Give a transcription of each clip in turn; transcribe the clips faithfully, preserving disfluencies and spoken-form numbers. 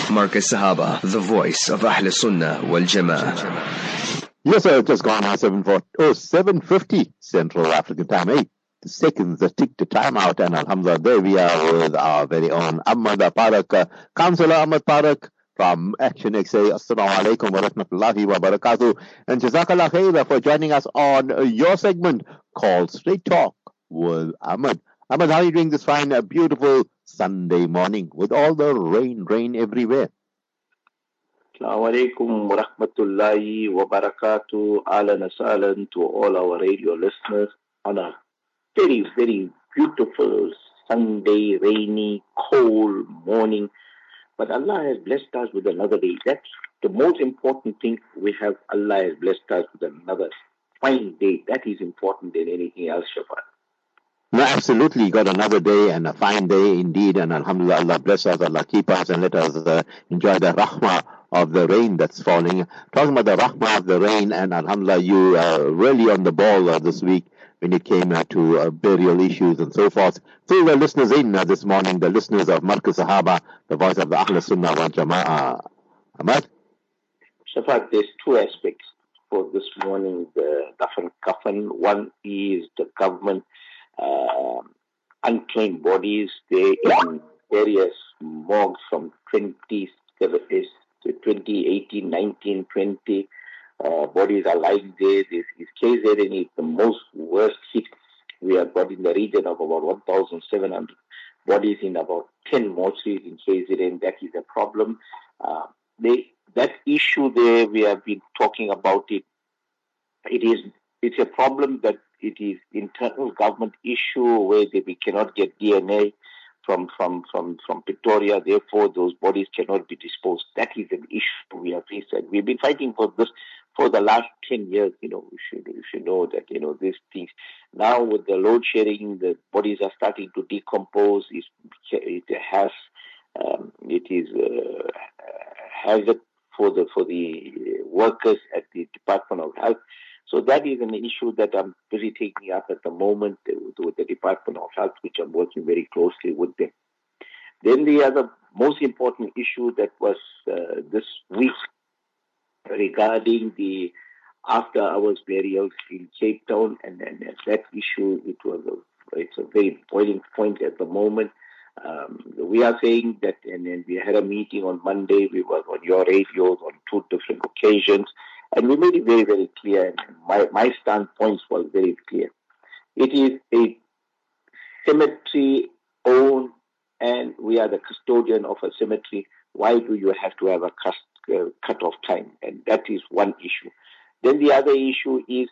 Marcus Sahaba, the voice of Ahl Sunnah wal Jama'ah. Yes, sir, it just gone now seven forty, oh, seven fifty Central African time. Eight seconds that tick the time out, and alhamdulillah, there we are with our very own Ahmad Parak, uh, Councillor Ahmad Parak from Action X A. Assalamu alaikum wa rahmatullahi wa barakatuh. And Jazakallah khair for joining us on uh, your segment called Straight Talk with Ahmad. Ahmad, how are you doing this fine, uh, beautiful Sunday morning with all the rain, rain everywhere? Assalamu alaikum wa rahmatullahi wa barakatuh. Ahlan wa sahlan to all our radio listeners on a very, very beautiful Sunday, rainy, cold morning. But Allah has blessed us with another day. That's the most important thing. We have Allah has blessed us with another fine day. That is important than anything else, Shafat. No, absolutely. Got another day and a fine day indeed. And alhamdulillah, Allah bless us, Allah keep us, and let us uh, enjoy the rahmah of the rain that's falling. Talking about the rahmah of the rain, and alhamdulillah, you are really on the ball uh, this week when it came uh, to uh, burial issues and so forth. Fill the listeners in uh, this morning, the listeners of Marcus Sahaba, the voice of the Ahl Sunnah wal Jama'ah. Ahmad? Shafat, there's two aspects for this morning, the Dafan Kafan. One is the government uh, unclaimed bodies. They in various morgues from twenty eighteen, nineteen, twenty. Uh, bodies are lying there. This is K Z N is the most worst hit. We have got in the region of about one thousand seven hundred bodies in about ten mortuaries in K Z N. That is a problem. Uh, they, that issue there, we have been talking about it. It is it's a problem that it is internal government issue where they, we cannot get D N A from from from from Pretoria. Therefore, those bodies cannot be disposed. That is an issue we have faced. And we've been fighting for this for the last ten years. You know, we should we should know that, you know, these things. Now with the load shedding, the bodies are starting to decompose. It's, it has um, it is uh, hazard for the for the workers at the Department of Health. So that is an issue that I'm really taking up at the moment with the Department of Health, which I'm working very closely with them. Then the other most important issue that was uh, this week regarding the after-hours burials in Cape Town, and, and that issue, it was a, it's a very boiling point at the moment. Um, we are saying that, and then we had a meeting on Monday. We were on your radios on two different occasions. And we made it very, very clear, and my, my standpoints was very clear. It is a cemetery owned, and we are the custodian of a cemetery. Why do you have to have a cut, uh, cut-off time? And that is one issue. Then the other issue is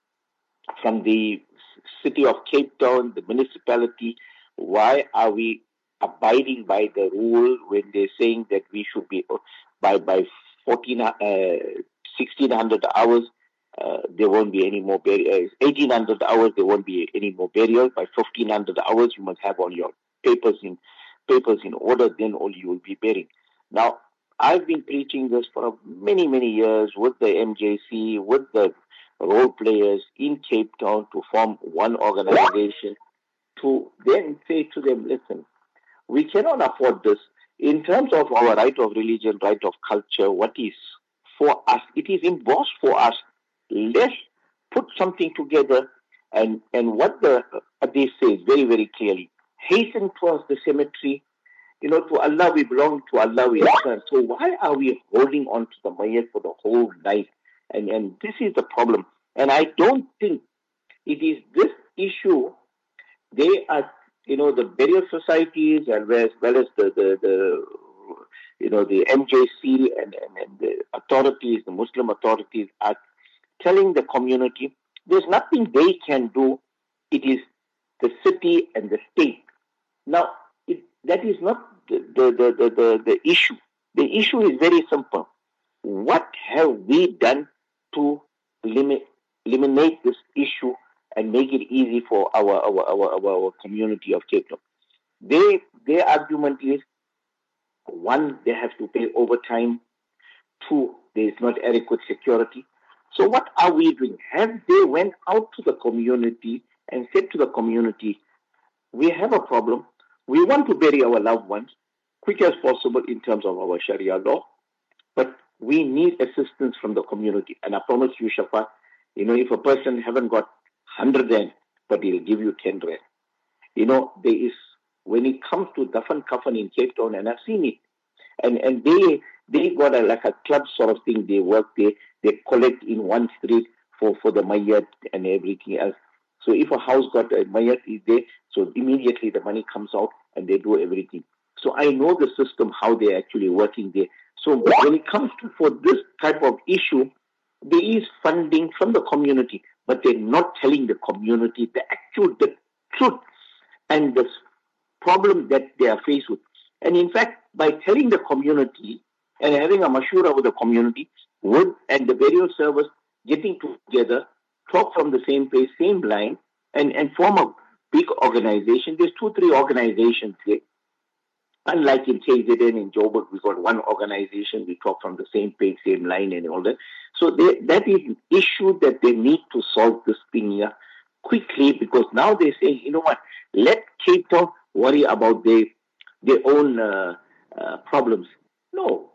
from the city of Cape Town, the municipality, why are we abiding by the rule when they're saying that we should be, by, by fourteen, uh, sixteen hundred hours, uh, there won't be any more burials. eighteen hundred hours, there won't be any more burials. By fifteen hundred hours, you must have all your papers in papers in order, then all you will be burying. Now, I've been preaching this for many, many years with the M J C, with the role players in Cape Town to form one organization to then say to them, listen, we cannot afford this. In terms of our right of religion, right of culture, what is for us, it is embossed for us. Let's put something together, and, and what the hadith says very, very clearly, hasten towards the cemetery. You know, to Allah we belong, to Allah we return. So why are we holding on to the mayat for the whole night? And, and this is the problem. And I don't think it is this issue. They are, you know, the burial societies as well as, well as the, the, the you know, the M J C and, and, and the authorities, the Muslim authorities are telling the community there's nothing they can do. It is the city and the state. Now, it, that is not the, the, the, the, the, the issue. The issue is very simple. What have we done to limit, eliminate this issue and make it easy for our, our, our, our, our community of Cape Town? They, their argument is, one, they have to pay overtime. Two, there is not adequate security. So what are we doing? Have they went out to the community and said to the community, we have a problem. We want to bury our loved ones. quick as possible in terms of our Sharia law. But we need assistance from the community. And I promise you, Shafat, you know, if a person haven't got one hundred rand, but he'll give you ten rand. You know, there is, when it comes to Dafan Kafan in Cape Town, and I've seen it, and, and they they got a, like a club sort of thing. They work, they, they collect in one street for, for the mayat and everything else. So if a house got a mayat is there, so immediately the money comes out and they do everything. So I know the system, how they're actually working there. So when it comes to for this type of issue, there is funding from the community, but they're not telling the community the actual the truth and the problem that they are faced with. And in fact, by telling the community and having a mashura with the community, would and the burial service getting together, talk from the same place, same line, and, and form a big organization. There's two, three organizations here. Unlike in K Z N, in Joburg, we got one organization, we talk from the same page, same line and all that. So they, that is an issue that they need to solve this thing here quickly, because now they're saying, you know what, let Cape Town worry about their, their own uh, uh, problems. No.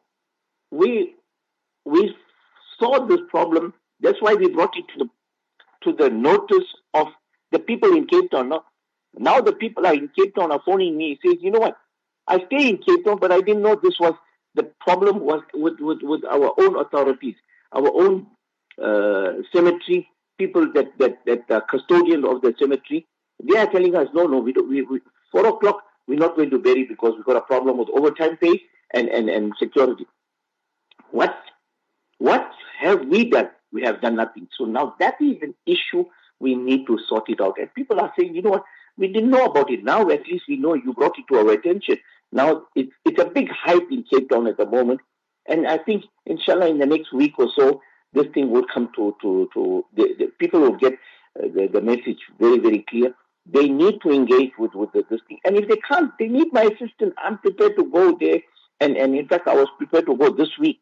We we saw this problem. That's why we brought it to the, to the notice of the people in Cape Town. Now, now the people are in Cape Town are phoning me, says, you know what, I stay in Cape Town, but I didn't know this was, the problem was with, with, with our own authorities, our own uh, cemetery, people that, that, that are custodian of the cemetery. They are telling us, no, no, we don't, we, we, four o'clock, we're not going to bury because we've got a problem with overtime pay and, and, and security. What, what have we done? We have done nothing. So now that is an issue we need to sort it out. And people are saying, you know what, we didn't know about it. Now at least we know, you brought it to our attention. Now it's, it's a big hype in Cape Town at the moment. And I think, inshallah, in the next week or so, this thing will come to, to, to the, the people will get uh, the, the message very, very clear. They need to engage with, with the, this thing. And if they can't, they need my assistance. I'm prepared to go there. And, and in fact, I was prepared to go this week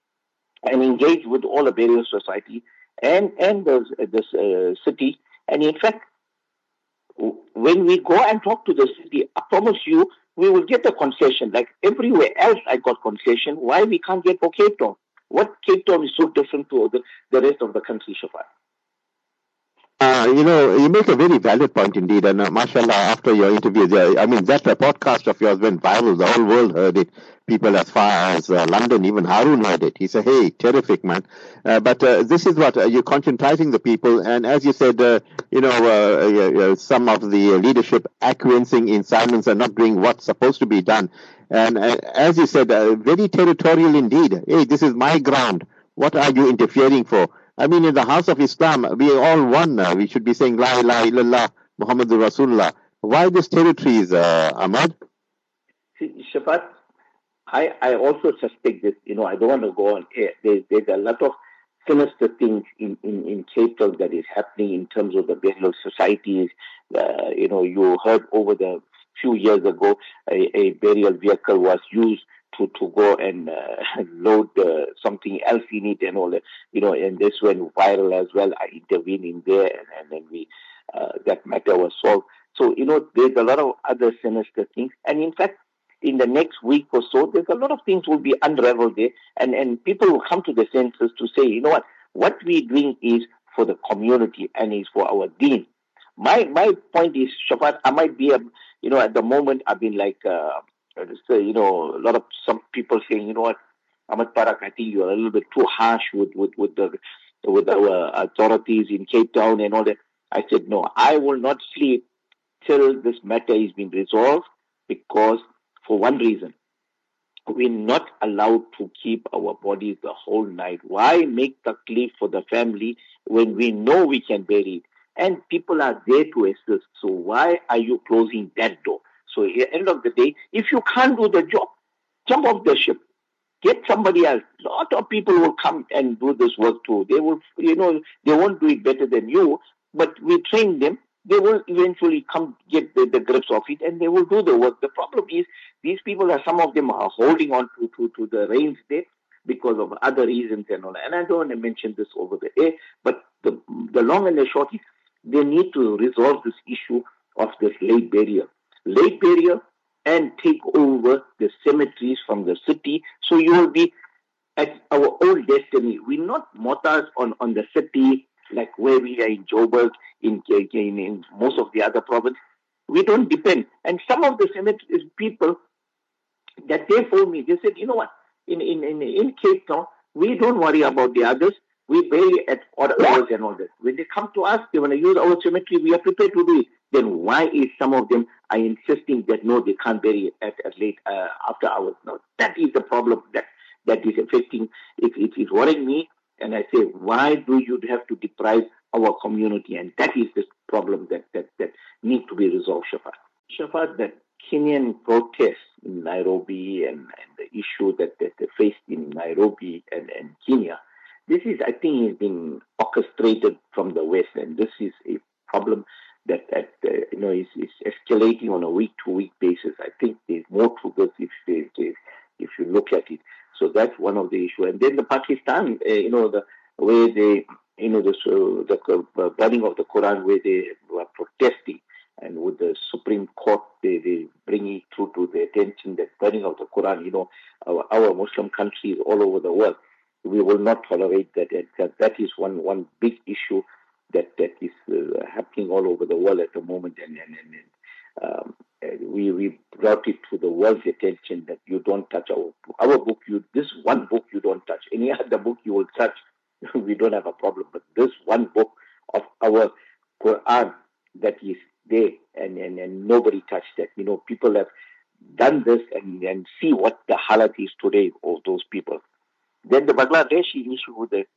and engage with all the burial society and, and the, this uh, city. And in fact, when we go and talk to the city, I promise you, we will get a concession. Like everywhere else I got concession. Why we can't get for Cape Town? What Cape Town is so different to the, the rest of the country, Shafat? Uh, you know, you make a very valid point indeed. And uh, mashallah, after your interview, uh, I mean, that uh, podcast of yours went viral. The whole world heard it. People as far as uh, London, even Harun heard it. He said, hey, terrific, man. Uh, but uh, this is what, uh, you're conscientizing the people. And as you said, uh, you know, uh, uh, some of the leadership acquiescing in silence and not doing what's supposed to be done. And uh, as you said, uh, very territorial indeed. Hey, this is my ground. What are you interfering for? I mean, in the house of Islam, we are all one. Uh, we should be saying, La ilaha illallah, Muhammadur Rasulullah. Why these territories, uh, Ahmad? See, Shafat, I, I also suspect this. You know, I don't want to go on air. There's, there's a lot of sinister things in, in, in Cape Town that is happening in terms of the burial societies. Uh, you know, you heard over the few years ago, a, a burial vehicle was used to, to go and uh, load uh, something else in it and all that, you know, and this went viral as well. I intervened in there and, and then we, uh, that matter was solved. So, you know, there's a lot of other sinister things. And in fact, in the next week or so, there's a lot of things will be unraveled there and, and people will come to the senses to say, you know what, what we're doing is for the community and is for our deen. My, my point is, Shafat, I might be, a, you know, at the moment, I've been like, uh, So, you know, a lot of some people saying, you know what, Ahmad Parak, I think you're a little bit too harsh with, with, with the with our authorities in Cape Town and all that. I said, no, I will not sleep till this matter is being resolved, because for one reason, we're not allowed to keep our bodies the whole night. Why make the cliff for the family when we know we can bury it? And people are there to assist. So why are you closing that door? So at the end of the day, if you can't do the job, jump off the ship. Get somebody else. A lot of people will come and do this work too. They will, you know, they won't do it better than you, but we train them. They will eventually come get the, the grips of it and they will do the work. The problem is these people are, some of them are holding on to, to, to the reins there because of other reasons and all that. And I don't want to mention this over the air, but the, the long and the short is they need to resolve this issue of this late burial. Late burial, and take over the cemeteries from the city. So you will be at our own destiny. We're not mortars on, on the city like where we are in Joburg, in, in, in most of the other provinces. We don't depend. And some of the cemeteries people that they told me, they said, you know what, in, in, in, in Cape Town, we don't worry about the others. We bury at odd hours and all that. When they come to us, they want to use our cemetery, we are prepared to do it. Then why is some of them are insisting that no, they can't bury at, at late uh, after hours? Now, that is the problem that, that is affecting, it, it is worrying me. And I say, why do you have to deprive our community? And that is the problem that, that, that needs to be resolved, Shafat. Shafat, that Kenyan protests in Nairobi and, and the issue that, that they faced in Nairobi and, and Kenya, this is, I think, has been orchestrated from the West, and this is a problem that, that uh, you know is, is escalating on a week-to-week basis. I think there's more to this if, if, if you look at it. So that's one of the issues. And then the Pakistan, uh, you know, the way they, you know, the, so the uh, burning of the Quran, where they were protesting, and with the Supreme Court, they, they bring it through to the attention that burning of the Quran, you know, our, our Muslim countries all over the world, we will not tolerate that. That, that is one, one big issue that, that is uh, happening all over the world at the moment. And, and, and um, we, we brought it to the world's attention that you don't touch our, our book. You, this one book you don't touch. Any other book you will touch, we don't have a problem. But this one book of our Quran that is there, and, and, and nobody touched that. You know, people have done this and, and see what the halat is today of those people. Then the Bangladeshi issue with the,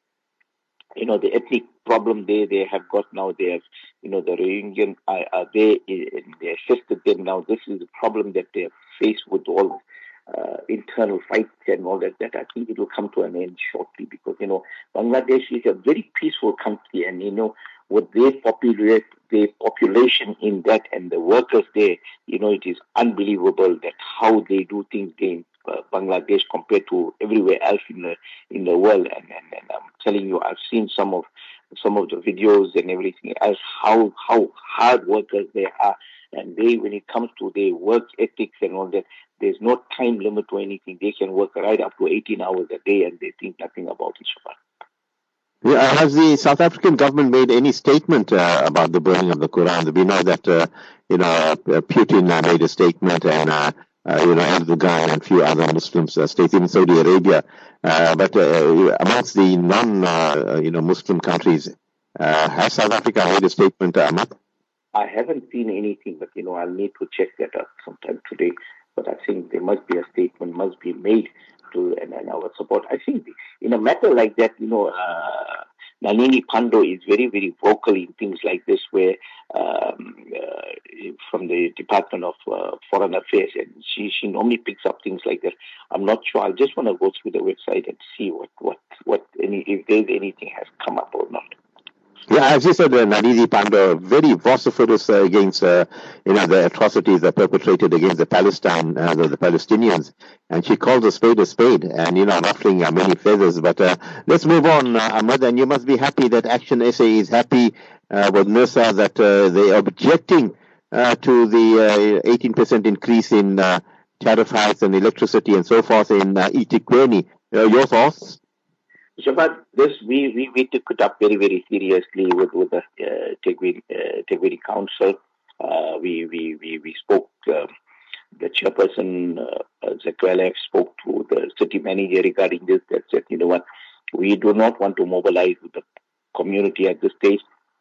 you know, the ethnic problem they, they have got now. They have, you know, the Rohingya are, are there, they assisted them now. This is the problem that they have faced with all uh, internal fights and all that, that I think it will come to an end shortly, because, you know, Bangladesh is a very peaceful country, and, you know, with their populate, their population in that and the workers there, you know, it is unbelievable that how they do things there in uh, Bangladesh compared to everywhere else in the in the world. And, and, and I'm telling you, I've seen some of some of the videos and everything else, how how hard workers they are, and they, when it comes to their work ethics and all that, there's no time limit to anything. They can work right up to eighteen hours a day, and they think nothing about it. Yeah, has the South African government made any statement uh, about the burning of the Quran? We know that, uh, you know, uh, Putin uh, made a statement, and, uh, uh, you know, Erdogan and a few other Muslims uh, states, even Saudi Arabia. Uh, but uh, amongst the non, uh, you know, Muslim countries, uh, has South Africa made a statement, uh, Ahmad? I haven't seen anything, but, you know, I'll need to check that out sometime today. But I think there must be a statement, must be made to, and, and our support. I think in a matter like that, you know, uh, Nalini Pandor is very, very vocal in things like this, where um, uh, from the Department of uh, Foreign Affairs, and she, she normally picks up things like that. I'm not sure. I just want to go through the website and see what, what, what any, if there's anything has come up or not. Yeah, as you said, uh, Nalini Pandor, very vociferous uh, against, uh, you know, the atrocities that are perpetrated against the Palestine, uh, the, the Palestinians, and she calls a spade a spade, and, you know, ruffling uh, many feathers. But uh, let's move on, uh, Ahmad, and you must be happy that Action S A is happy uh, with NERSA that uh, they are objecting uh, to the uh, eighteen percent increase in uh, tariff hikes and electricity and so forth in uh, eThekwini. Uh, your thoughts? Shabbat, this we, we, we took it up very, very seriously with, with the uh, Tegwiri, uh, Tegwiri Council. Uh, we, we, we, we spoke, uh, the chairperson, uh, Zekwele, spoke to the city manager regarding this. That said, you know what, we do not want to mobilize with the community at this stage.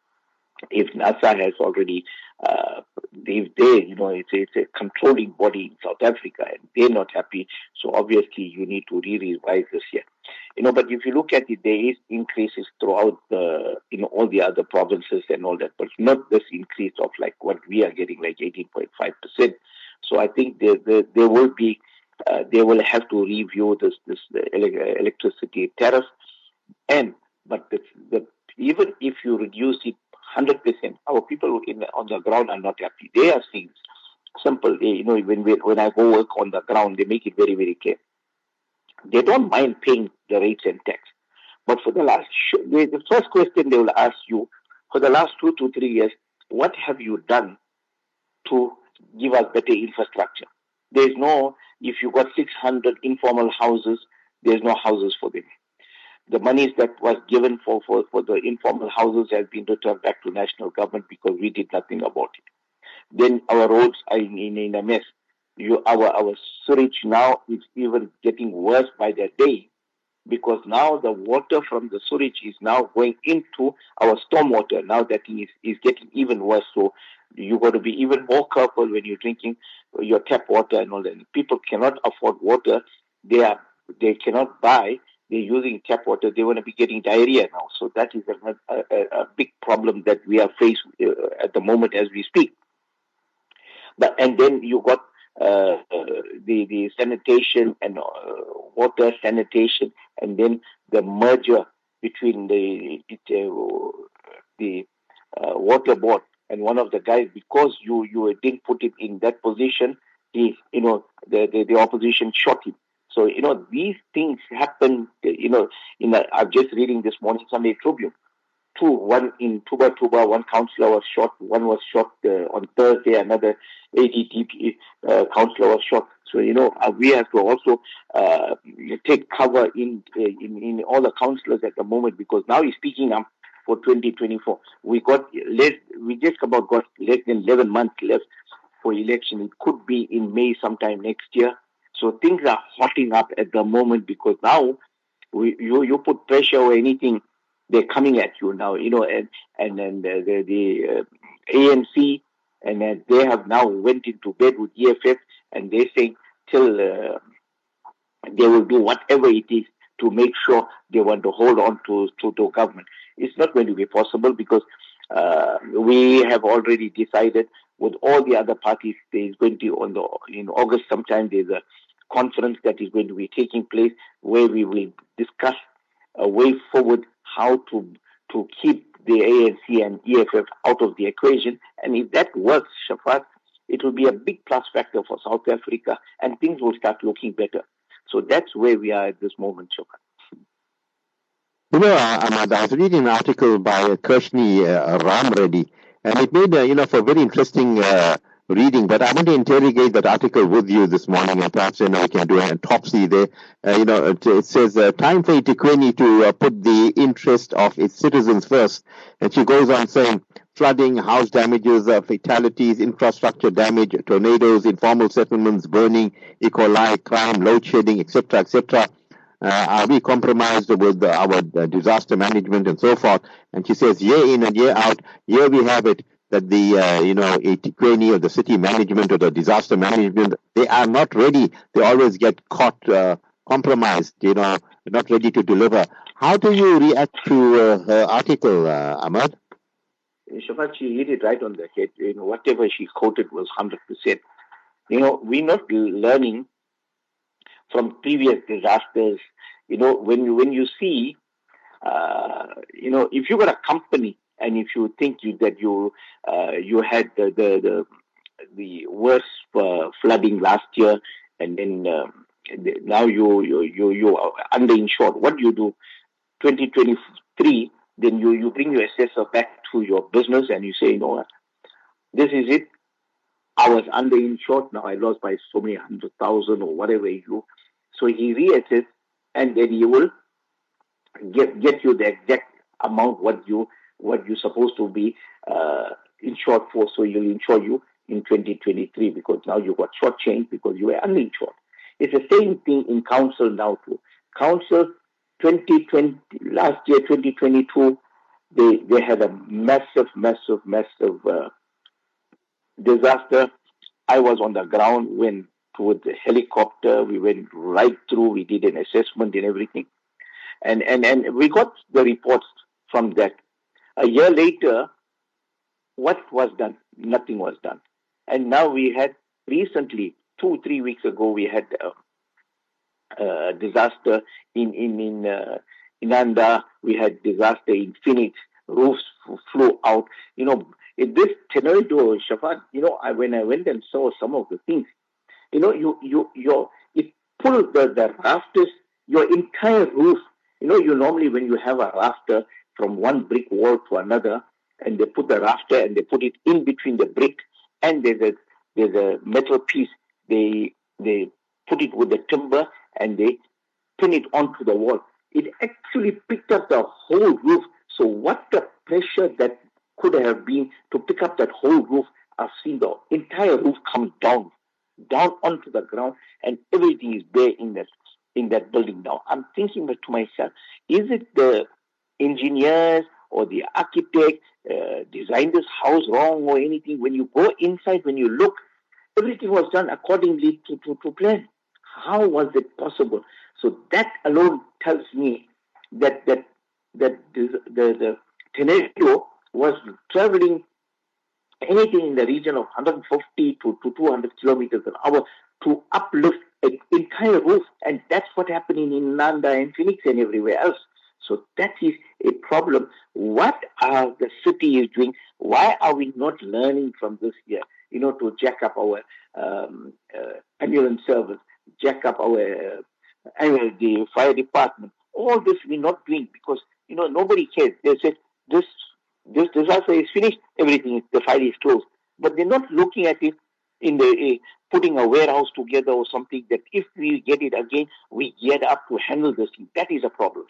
If NASA has already, uh, if they, you know, it's, it's a controlling body in South Africa and they're not happy, so obviously you need to re-revise this year. You know, but if you look at it, there is increases throughout the, you know, all the other provinces and all that, but not this increase of like what we are getting, like eighteen point five percent. So I think there, there, there will be, uh, they will have to review this, this uh, electricity tariff. And, but the, the, even if you reduce it one hundred percent, our people in, on the ground are not happy. They are things simple. They, you know, when, we, when I go work on the ground, they make it very, very clear. They don't mind paying the rates and tax. But for the last, the first question they will ask you, for the last two to three years, what have you done to give us better infrastructure? There's no, if you got six hundred informal houses, there's no houses for them. The monies that was given for, for, for the informal houses has been returned back to national government because we did nothing about it. Then our roads are in, in, in a mess. You, our, our sewage now is even getting worse by the day, because now the water from the sewage is now going into our stormwater. Now that is, is getting even worse. So you got to be even more careful when you're drinking your tap water and all that. People cannot afford water. They are, they cannot buy. They're using tap water. They want to be getting diarrhea now. So that is a, a, a big problem that we are faced uh, at the moment as we speak. But and then you got uh, uh, the the sanitation and uh, water sanitation, and then the merger between the it, uh, the uh, water board and one of the guys, because you you didn't put it in that position, he you know the the, the opposition shot him. So you know these things happen. You know, in a, I'm just reading this morning Sunday Tribune. Two, one in Tuba Tuba, one councillor was shot. One was shot uh, on Thursday. Another A D T P uh, councillor was shot. So you know uh, we have to also uh, take cover in, in in all the councillors at the moment, because now he's speaking up for twenty twenty-four. We got less. We just about got less than eleven months left for election. It could be in May sometime next year. So things are hotting up at the moment, because now we you you put pressure or anything, they're coming at you now, you know, and and then the, the, the uh, A N C, and uh, they have now went into bed with E F F, and they say till uh, they will do whatever it is to make sure they want to hold on to to, to government. It's not going to be possible, because uh, we have already decided with all the other parties. There is going to on the in August sometime there's a conference that is going to be taking place where we will discuss a way forward, how to to keep the A N C and E F F out of the equation. And if that works, Shafat, it will be a big plus factor for South Africa, and things will start looking better. So that's where we are at this moment, Shafat. You know, Ahmad, I was reading an article by uh, Kirshni uh, Ramreddy, and it made, uh, you know, for very interesting uh, reading, but I want to interrogate that article with you this morning, and perhaps, you know, we can do an autopsy there. Uh, you know, it, it says, uh, time for eThekwini to uh, put the interest of its citizens first. And she goes on saying, flooding, house damages, uh, fatalities, infrastructure damage, tornadoes, informal settlements, burning, E. coli, crime, load shedding, et cetera, et cetera. Uh, are we compromised with uh, our uh, disaster management and so forth? And she says, year in and year out, here we have it, that the, uh, you know, eThekwini or the city management or the disaster management, they are not ready. They always get caught uh, compromised, you know, not ready to deliver. How do you react to uh, her article, uh, Ahmad? Shafat, she hit it right on the head. You know, whatever she quoted was one hundred percent. You know, we're not learning from previous disasters. You know, when you, when you see, uh, you know, if you got a company, and if you think you, that you uh, you had the the the, the worst uh, flooding last year, and then um, now you you you you are underinsured, what do you do? twenty twenty-three, then you you bring your assessor back to your business and you say, you know what, this is it. I was underinsured. Now I lost by so many hundred thousand or whatever you. So he reassesses, and then he will get get you the exact amount what you. what you're supposed to be uh, insured for, so he'll insure you in twenty twenty-three, because now you got shortchanged because you were uninsured. It's the same thing in council now too. Council twenty twenty, last year twenty twenty-two, they they had a massive, massive, massive uh, disaster. I was on the ground, went with the helicopter, we went right through, we did an assessment and everything. And, and, and we got the reports from that. A year later, what was done? Nothing was done. And now we had recently, two, three weeks ago, we had a, a disaster in in in uh, Inanda. We had disaster in Phoenix. Roofs flew out. You know, in this tornado, Shafat, you know, I, when I went and saw some of the things, you know, you you you it pulled the, the rafters, your entire roof. You know, you normally when you have a rafter from one brick wall to another, and they put the rafter and they put it in between the brick, and there's a there's a metal piece. They they put it with the timber and they pin it onto the wall. It actually picked up the whole roof. So what the pressure that could have been to pick up that whole roof, I've seen the entire roof come down, down onto the ground, and everything is bare in that in that building now. I'm thinking to myself, is it the engineers or the architect uh, designed this house wrong or anything? When you go inside, when you look, everything was done accordingly to, to, to plan. How was it possible? So that alone tells me that that that the the, the tornado was traveling anything in the region of one hundred fifty to, to two hundred kilometers an hour to uplift an entire roof. And that's what's happening in Nanda and Phoenix and everywhere else. So that is a problem. What are the city is doing? Why are we not learning from this year, you know, to jack up our um, uh, ambulance service, jack up our uh, annual, the fire department? All this we're not doing because, you know, nobody cares. They said, this this disaster is finished, everything, the file is closed. But they're not looking at it in the, uh, putting a warehouse together or something that if we get it again, we get up to handle this thing. That is a problem,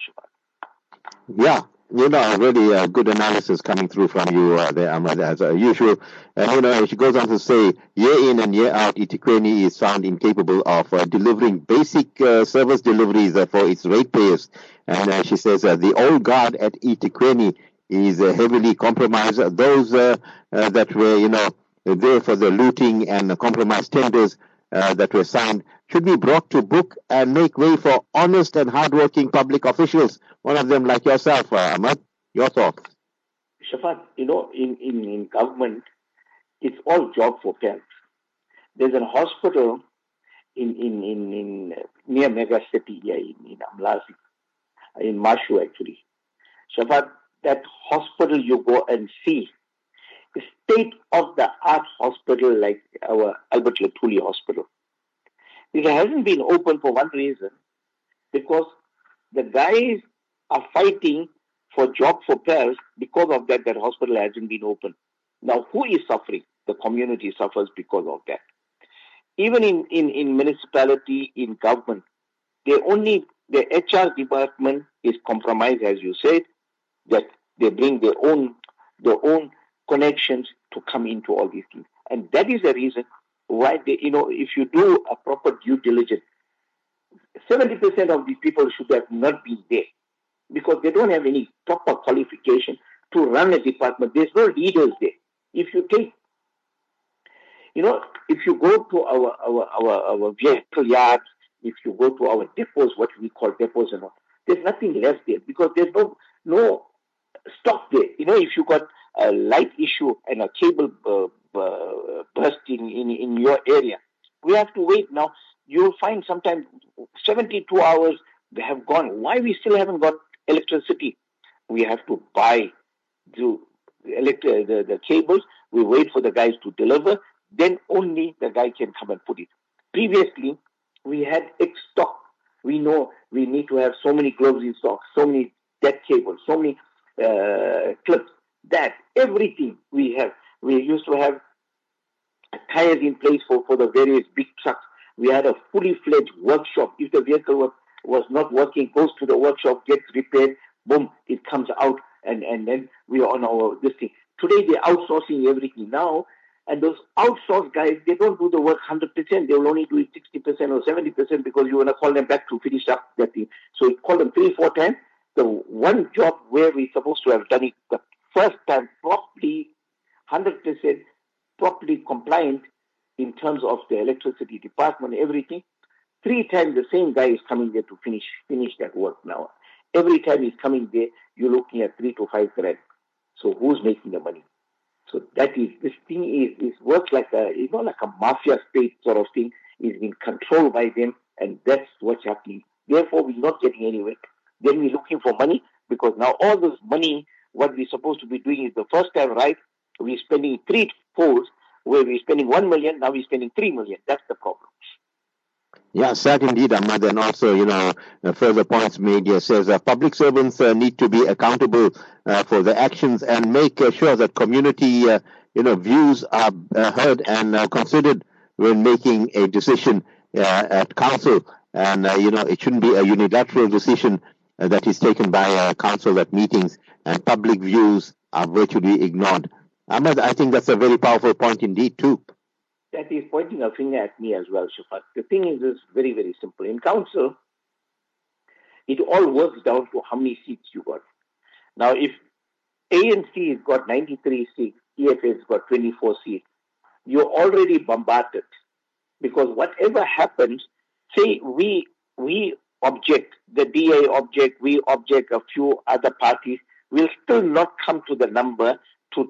Shaban. Yeah, you know, really uh, good analysis coming through from you uh, there, Ahmad, as uh, usual. And, you know, she goes on to say, year in and year out, eThekwini is found incapable of uh, delivering basic uh, service deliveries uh, for its ratepayers. And uh, she says uh, the old guard at eThekwini is uh, heavily compromised. Those uh, uh, that were, you know, there for the looting and the compromised tenders uh, that were signed should be brought to book and make way for honest and hardworking public officials. One of them like yourself, uh, Ahmad. Your thoughts? Shafat, you know, in, in, in government, it's all job for parents. There's a hospital in, in, in, in near Mega City here in, in Amlazi, in Mashu actually. Shafat, that hospital you go and see, the state-of-the-art hospital like our Albert Luthuli Hospital. It hasn't been open for one reason, because the guys are fighting for job for pairs. Because of that, that hospital hasn't been open. Now, who is suffering? The community suffers because of that. Even in, in, in municipality, in government, they only, the H R department is compromised, as you said, that they bring their own, their own connections to come into all these things. And that is the reason why they, you know, if you do a proper due diligence, seventy percent of these people should have not been there because they don't have any proper qualification to run a department. There's no leaders there. If you take, you know, if you go to our, our, our, our vehicle yards, if you go to our depots, what we call depots and all, there's nothing left there because there's no, no stock there. You know, if you got a light issue and a cable uh, uh, burst in, in, in your area, we have to wait now. You'll find sometimes seventy-two hours they have gone. Why we still haven't got electricity? We have to buy the, electric, the, the cables. We wait for the guys to deliver. Then only the guy can come and put it. Previously, we had X stock. We know we need to have so many globes in stock, so many dead cables, so many uh, clips, that, everything we have. We used to have tires in place for, for the various big trucks. We had a fully fledged workshop. If the vehicle was, was not working, goes to the workshop, gets repaired, boom, it comes out, and, and then we are on our this thing. Today they're outsourcing everything now, and those outsourced guys, they don't do the work one hundred percent. They will only do it sixty percent or seventy percent because you want to call them back to finish up that thing. So you call them three, four times. The one job where we're supposed to have done it the first time properly, one hundred percent properly compliant in terms of the electricity department, everything, three times the same guy is coming there to finish finish that work now. Every time he's coming there, you're looking at three to five grand. So who's making the money? So that is, this thing is, is works like a, you know, like a mafia state sort of thing. It's been controlled by them, and that's what's happening. Therefore, we're not getting anywhere. Then we're looking for money, because now all this money, what we're supposed to be doing is the first time, right? We're spending three folds, where we're spending one million, now we're spending three million. That's the problem. Yeah, sad indeed, Ahmad. And also, you know, uh, further points made here says uh, public servants uh, need to be accountable uh, for their actions and make uh, sure that community, uh, you know, views are uh, heard and uh, considered when making a decision. uh, at council, and uh, you know it shouldn't be a unilateral decision uh, that is taken by uh, council at meetings, and public views are virtually ignored. Ahmad, I think that's a very powerful point indeed too. That is pointing a finger at me as well, Shafat. The thing is, is very, very simple. In council, it all works down to how many seats you got. Now, if A N C has got ninety-three seats, E F F has got twenty-four seats, you're already bombarded. Because whatever happens, say we we object, the D A object, we object, a few other parties, will still not come to the number to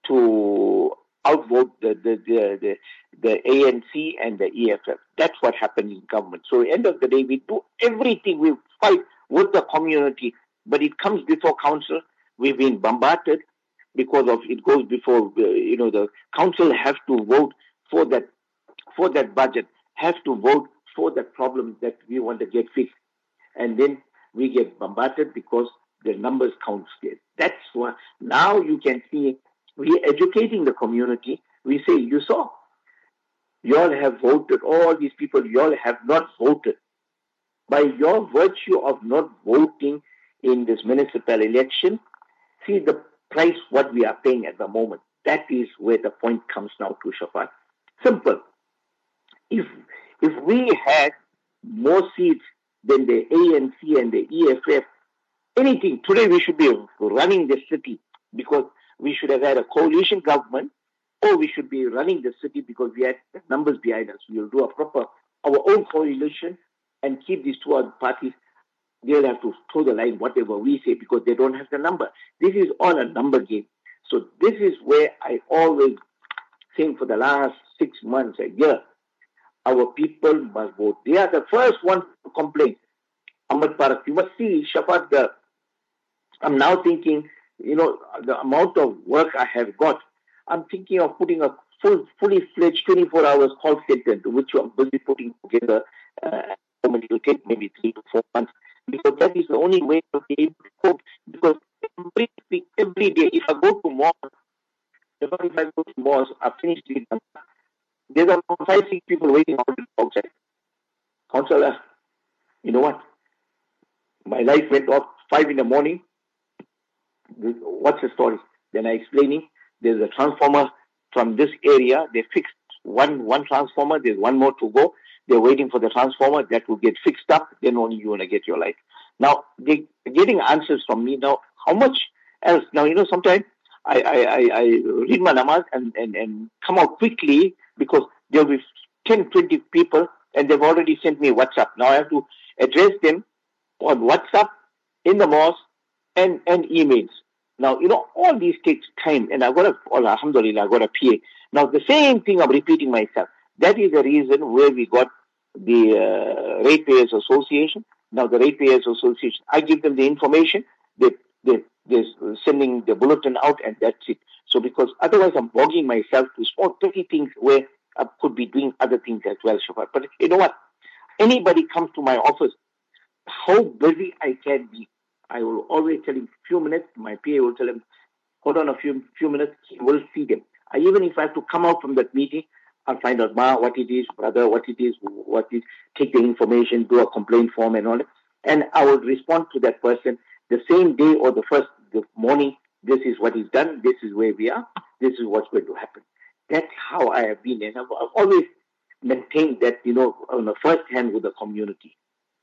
to outvote the the, the, the, the A N C and the E F F. That's what happens in government. So at the end of the day, we do everything, we fight with the community, but it comes before council. We've been bombarded because of it goes before, uh, you know, the council have to vote for that for that budget, have to vote for that problem that we want to get fixed. And then we get bombarded because the numbers count scared. That's why now you can see we're educating the community. We say, you saw, you all have voted, all these people, you all have not voted. By your virtue of not voting in this municipal election, see the price what we are paying at the moment. That is where the point comes now to, Shafat. Simple. If if we had more seats than the A N C and the E F F, anything, today we should be running the city because we should have had a coalition government, or we should be running the city because we had numbers behind us. We will do a proper, our own coalition and keep these two other parties. They'll have to toe the line, whatever we say, because they don't have the number. This is all a number game. So this is where I always think for the last six months, a year, our people must vote. They are the first ones to complain. Ahmad Parak, you must see, Shafat, the, I'm now thinking, you know, the amount of work I have got, I'm thinking of putting a full, fully fledged twenty-four hours call center, to which I'm busy putting together. Uh, it will take maybe three to four months, because that is the only way to be able to cope. Because every, every day, if I go to malls, if I go to malls, I finish it. There's about five, six people waiting outside. Councillor, you know what? My light went off five in the morning. What's the story? Then I explaining. There's a transformer from this area. They fixed one one transformer. There's one more to go. They're waiting for the transformer that will get fixed up. Then only you want to get your light. Now they're getting answers from me. Now how much else? Now you know sometimes I I, I, I read my namaz and, and, and come out quickly because there'll be ten, twenty people and they've already sent me WhatsApp. Now I have to address them on WhatsApp, in the mosque, and, and emails. Now, you know, all these takes time, and I've got a, well, alhamdulillah, I've got a P A. Now, the same thing I'm repeating myself. That is the reason where we got the uh, Ratepayers Association. Now, the Ratepayers Association, I give them the information, they, they, they're sending the bulletin out, and that's it. So, because otherwise I'm bogging myself to small, petty things where I could be doing other things as well, Shafat. But you know what? Anybody comes to my office, how busy I can be, I will always tell him few minutes. My P A will tell him, hold on a few few minutes. He will see them. I, even if I have to come out from that meeting, I'll find out, Ma, what it is, brother, what it is, what is, take the information, do a complaint form and all that. And I will respond to that person the same day or the first the morning. This is what is done. This is where we are. This is what's going to happen. That's how I have been. And I've, I've always maintained that, you know, on the first hand with the community.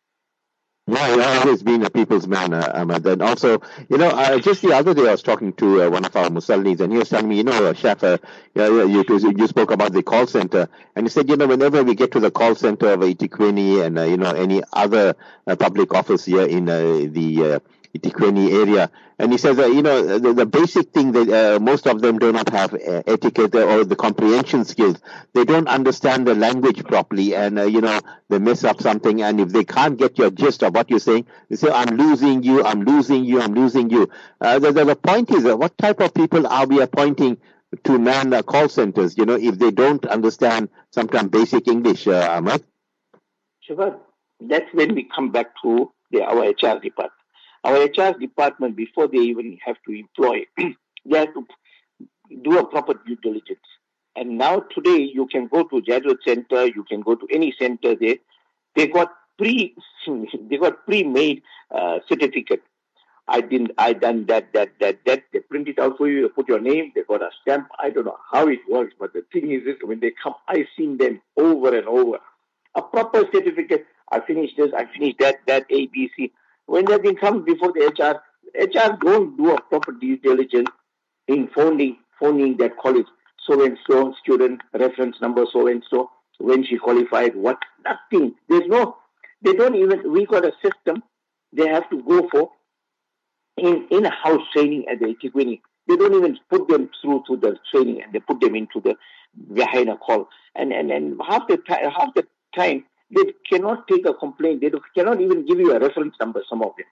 Yeah, you've always been a people's man, uh, Ahmad. And also, you know, uh, just the other day I was talking to uh, one of our Musallis, and he was telling me, you know, uh, Chef, uh, you, you, you spoke about the call center, and he said, you know, whenever we get to the call center of eThekwini and, uh, you know, any other uh, public office here in uh, the uh, eThekwini area, and he says, uh, you know, the, the basic thing that uh, most of them do not have uh, etiquette or the comprehension skills. They don't understand the language properly, and, uh, you know, they mess up something, and if they can't get your gist of what you're saying, they say, I'm losing you, I'm losing you, I'm losing you. Uh, the, the, the point is, uh, what type of people are we appointing to man uh, call centers, you know, if they don't understand sometimes basic English, uh, Ahmad? Sure. That's when we come back to the, our H R department. Our H R department, before they even have to employ, they have to do a proper due diligence. And now today you can go to Jadwat Center, you can go to any center there. They got pre, they got pre-made uh, certificate. I didn't, I done that, that, that, that. They print it out for you. They put your name. They got a stamp. I don't know how it works, but the thing is, this when they come, I've seen them over and over. A proper certificate. I finished this. I finished that. That A, B, C. When they been come before the H R, H R don't do a proper due diligence in phoning, phoning that college. So and so student reference number. So and so when she qualified. What? Nothing. There's no. They don't even. We got a system. They have to go for. In, in a house training at the eThekwini, they don't even put them through to the training, and they put them into the behind a call. And and, and half the time, half the time they cannot take a complaint. They do, cannot even give you a reference number. Some of them.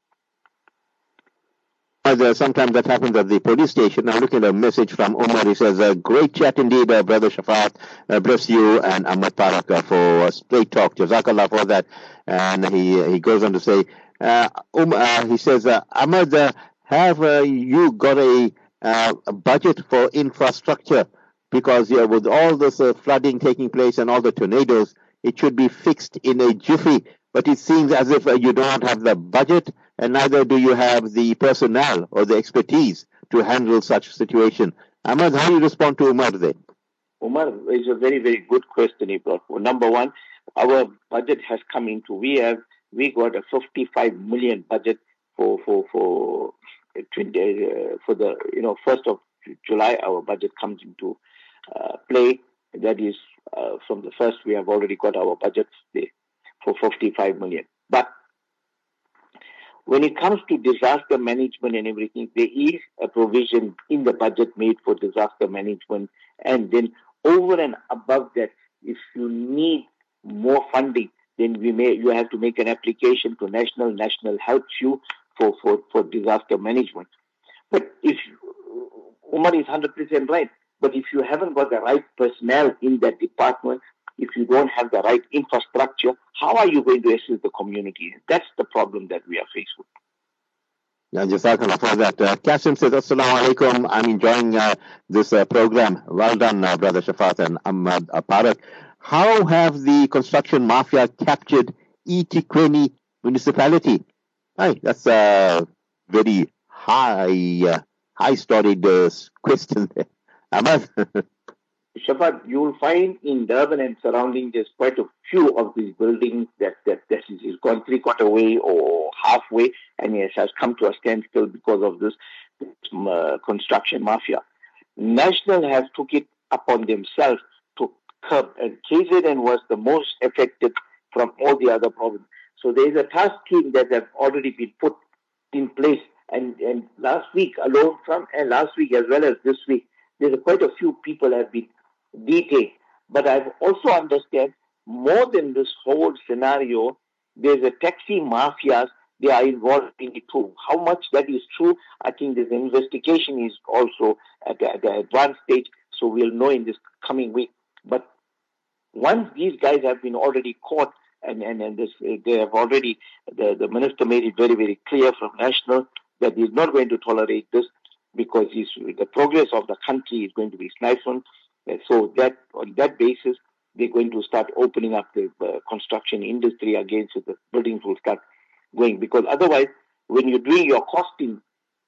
Uh, sometimes that happens at the police station. Now look at a message from Omar. He says, uh, great chat indeed, uh, Brother Shafat. Uh, bless you and Ahmad Tarak uh, for uh, straight talk. Jazakallah for that. And he he goes on to say, uh, um, uh, he says, uh, Ahmad, uh, have uh, you got a, uh, a budget for infrastructure? Because yeah, with all this uh, flooding taking place and all the tornadoes, it should be fixed in a jiffy. But it seems as if uh, you don't have the budget, and neither do you have the personnel or the expertise to handle such situation. Ahmad, how do you respond to Umar then? Umar is a very, very good question he brought. Well, number one, our budget has come into, we have, we got a fifty-five million budget for, for, for, uh, for the, you know, first of July, our budget comes into uh, play. That is, uh, from the first, we have already got our budget there for fifty-five million. But when it comes to disaster management and everything, there is a provision in the budget made for disaster management. And then over and above that, if you need more funding, then we may you have to make an application to National. National helps you for, for, for disaster management. But if Umar is one hundred percent right, but if you haven't got the right personnel in that department, if you don't have the right infrastructure, how are you going to assist the community? That's the problem that we are faced with. Yeah, Jazakallah for that. Uh, Qasim says, Assalamu alaikum. I'm enjoying uh, this uh, program. Well done, uh, Brother Shafat and Ahmad Parak. How have the construction mafia captured eThekwini municipality? Hi, that's a very high, uh, high-storied uh, question there. Ahmad? Shafat, you will find in Durban and surrounding there's quite a few of these buildings that that, that is, is gone three-quarter way or halfway, and it has come to a standstill because of this uh, construction mafia. National has took it upon themselves to curb, and K Z N was the most affected from all the other provinces. So there is a task team that have already been put in place, and, and last week alone, from and last week as well as this week, there's quite a few people have been detailed. But I also understand more than this whole scenario, there's a taxi mafias, they are involved in it too. How much that is true, I think this investigation is also at the, at the advanced stage, so we'll know in this coming week. But once these guys have been already caught, and, and, and this, they have already, the, the minister made it very, very clear from National that he's not going to tolerate this, because he's, the progress of the country is going to be stifled. So that on that basis, they're going to start opening up the uh, construction industry again, so the buildings will start going. Because otherwise, when you're doing your costing,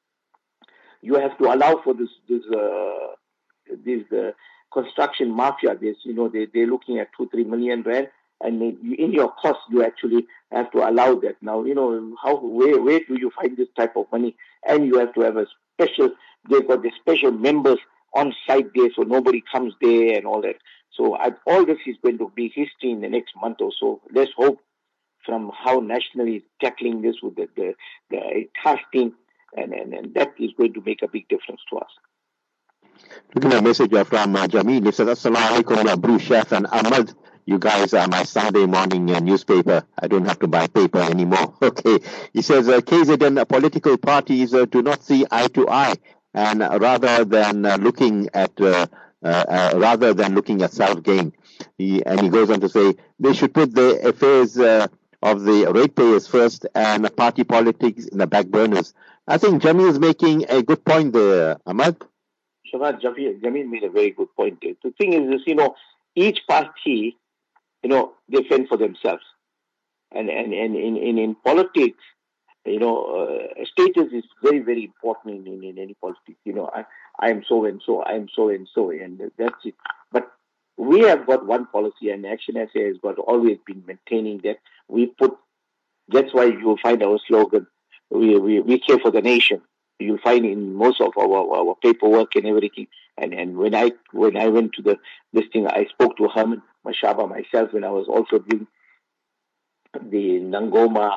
you have to allow for this this uh, this uh, construction mafia. This, you know, they they're looking at two three million rand, and then you, in your cost, you actually have to allow that. Now, you know, how where where do you find this type of money? And you have to have a special. They've got the special members on site there, so nobody comes there and all that. So I, all this is going to be history in the next month or so. Let's hope from how National is tackling this with the, the, the task team, and, and, and that is going to make a big difference to us. Looking at a message from uh, Jamil. He says, Assalamu alaikum, Bruce Chef and Ahmad. You guys are my Saturday morning uh, newspaper. I don't have to buy paper anymore. Okay. He says, uh, K Z N uh, political parties uh, do not see eye to eye. And rather than uh, looking at uh, uh, uh, rather than looking at self-gain, he, and he goes on to say they should put the affairs uh, of the ratepayers first and party politics in the back burners. I think Jamil is making a good point there, Ahmad. Shafat Jamil made a very good point. The thing is, this, you know, each party, you know, they fend for themselves. And, and, and in, in, in politics, you know, uh, status is very, very important in, in, in any politics. You know, I, I am so and so, I am so and so, and that's it. But we have got one policy, and Action S A has got always been maintaining that we put, that's why you'll find our slogan, we, we, we care for the nation. You'll find in most of our, our paperwork and everything. And, and when I when I went to the this thing, I spoke to Herman Mashaba myself when I was also doing the Nangoma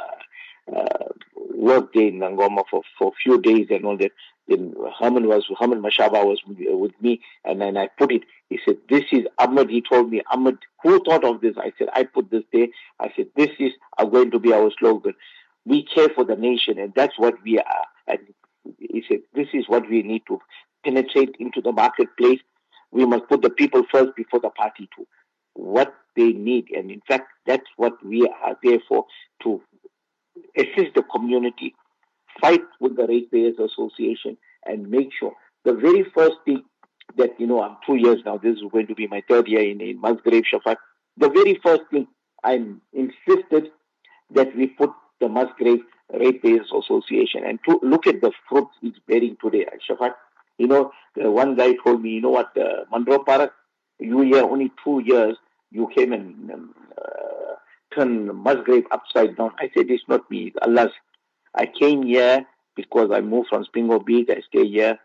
uh, uh, work day in Nangoma for, for a few days and all that. Then Herman was Herman Mashaba was with me, and then I put it. He said, "This is Ahmed." He told me, "Ahmed, who thought of this?" I said, "I put this there." I said, "This is going to be our slogan. We care for the nation, and that's what we are." And he said, "This is what we need to penetrate into the marketplace. We must put the people first before the party too. What they need, and in fact, that's what we are there for, to assist the community, fight with the Ratepayers Association, and make sure the very first thing that, you know, I'm two years now, this is going to be my third year in, in Musgrave, Shafat. The very first thing I'm insisted that we put the Musgrave Ratepayers Association, and to look at the fruits it's bearing today, Shafat. You know, the one guy told me, you know what, uh, Mandro Parak, you here only two years, you came and um, uh, turned Musgrave upside down. I said, it's not me, it's Allah's. I came here because I moved from Springbok Beach, I stay here.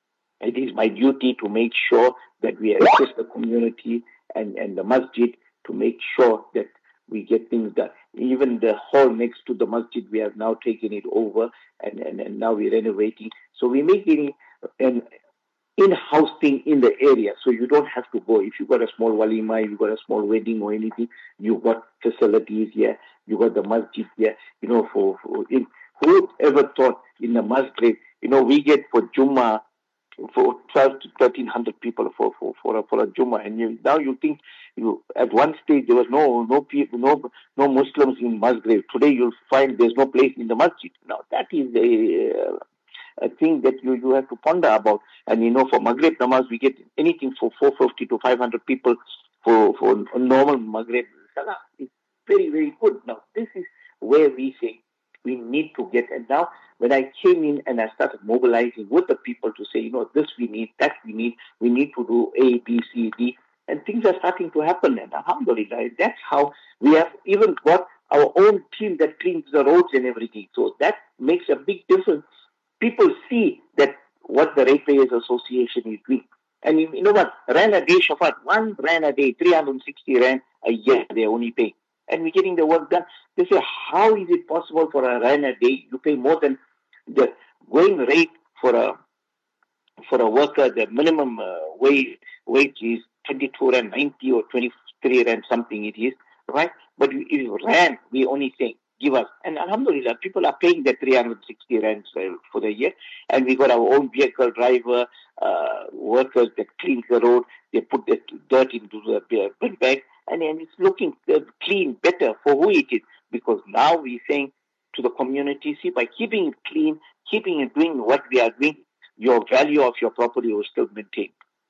It is my duty to make sure that we assist the community and, and the masjid to make sure that we get things done. Even the hall next to the masjid, we have now taken it over, and, and, and now we're renovating. So we're making an in-house thing in the area, so you don't have to go. If you've got a small walima, you've got a small wedding or anything, you've got facilities here, you've got the masjid here, you know, for, for in, who ever thought in the masjid, you know, we get for Jummah, for twelve to thirteen hundred people for for for a, for a Jummah, and you, now you think you at one stage there was no no people no no Muslims in Musgrave. Today you'll find there's no place in the masjid. Now that is a, a thing that you you have to ponder about. And you know, for Maghrib namaz we get anything for four fifty to five hundred people for for a normal Maghrib salah. It's very very good. Now this is where we say we need to get. And now when I came in and I started mobilizing with the people to say, you know, this we need, that we need, we need to do A, B, C, D, and things are starting to happen. And alhamdulillah, that's how we have even got our own team that cleans the roads and everything. So that makes a big difference. People see that what the Ratepayers Association is doing. And you, you know what, rand a day, Shafat, one rand a day, three hundred sixty rand a year they only pay. And we're getting the work done. They say, how is it possible for a rand a day? You pay more than the going rate for a for a worker. The minimum uh, wage wage is twenty-two rand ninety or twenty-three rand something it is, right? But if rand, we only say give us. And alhamdulillah, people are paying the three hundred sixty rand uh, for the year. And we got our own vehicle driver, uh, workers that clean the road. They put the dirt into the bin bag. And, and it's looking uh, clean, better for who it is. Because now we're saying to the community, see, by keeping it clean, keeping it doing what we are doing, your value of your property will still maintain.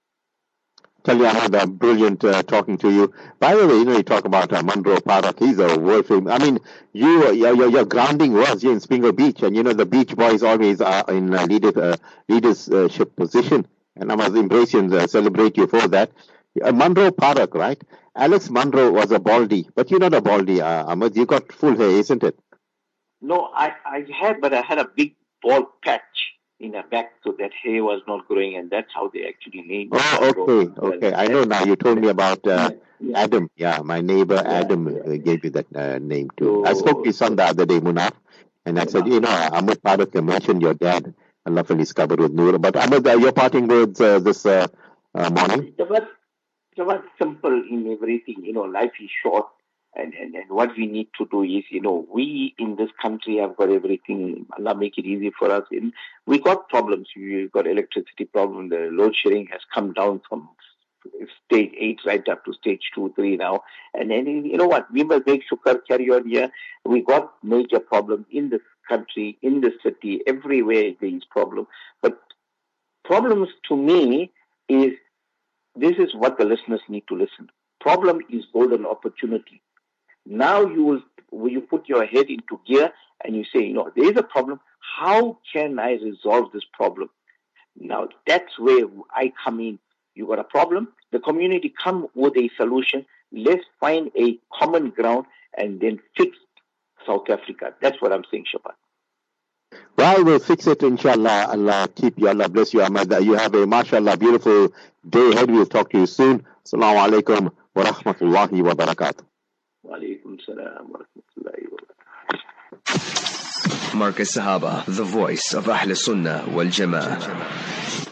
Tell you, Ahmed, uh, brilliant uh, talking to you. By the way, you know, you talk about uh, Mandro Parak. He's a world famous. I mean, you, uh, your, your, your grounding was here in Springbok Beach, and you know, the Beach Boys always are in uh, leader, uh, leadership position. And I must embrace you and uh, celebrate you for that. Uh, Mandro Parak, right? Alex Mandro was a baldy, but you're not a baldy, uh, Ahmed. You got full hair, isn't it? No, I, I had, but I had a big bald patch in the back, so that hair was not growing, and that's how they actually named it. Oh, okay, okay. I know now. You told me about uh, yeah, yeah. Adam. Yeah, my neighbor yeah, Adam yeah, gave you that uh, name too. So, I spoke to his son the other day, Munaf, and I said, you know, Ahmed Parak mentioned your dad. Allah is covered with Noor. But Ahmed, uh, your parting words uh, this uh, uh, morning? It was simple in everything. You know, life is short, and, and, and what we need to do is, you know, we in this country have got everything. Allah make it easy for us. And we got problems. We've got electricity problem. The load sharing has come down from stage eight right up to stage two, three now. And then, you know what, we must make shukr, carry on here. We got major problems in this country, in the city, everywhere there is problem. But Problems to me is, this is what the listeners need to listen. Problem is golden opportunity. Now you will, when you put your head into gear and you say, you know, there is a problem. How can I resolve this problem? Now that's where I come in. You got a problem. The community come with a solution. Let's find a common ground and then fix South Africa. That's what I'm saying, Shaban. Well, we'll fix it, inshallah. Allah keep you. Allah bless you, Ahmad. You have a, mashallah, beautiful day ahead. We'll talk to you soon. Assalamu alaikum wa rahmatullahi wa barakatuh. Wa alaikum salam wa rahmatullahi wa barakatuh. Marcus Sahaba, the voice of Ahl Sunnah wal Jama'ah.